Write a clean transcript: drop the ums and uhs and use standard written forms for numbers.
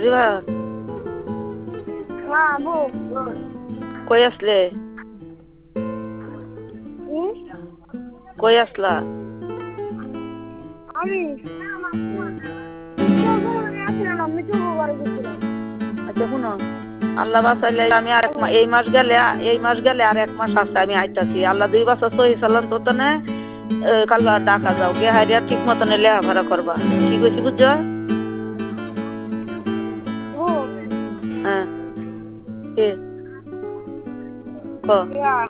আজিবা হ্যাঁ বউ কই আসলে কই আসলা আমি আমি তো ঘরে গেছিলাম। আচ্ছা শুনো আল্লাহ বাঁচাইলে আমি আর এই মাস গেলে আর 1 মাস আছে আমি আইতাছি আল্লাহ 2 বছর সহি চালান তো না কাল্লা ডাকা যাও গে হারিয়া ঠিক মতন লেখাপড়া করবা কি কইছি বুঝছো বউ হ্যাঁ কে ক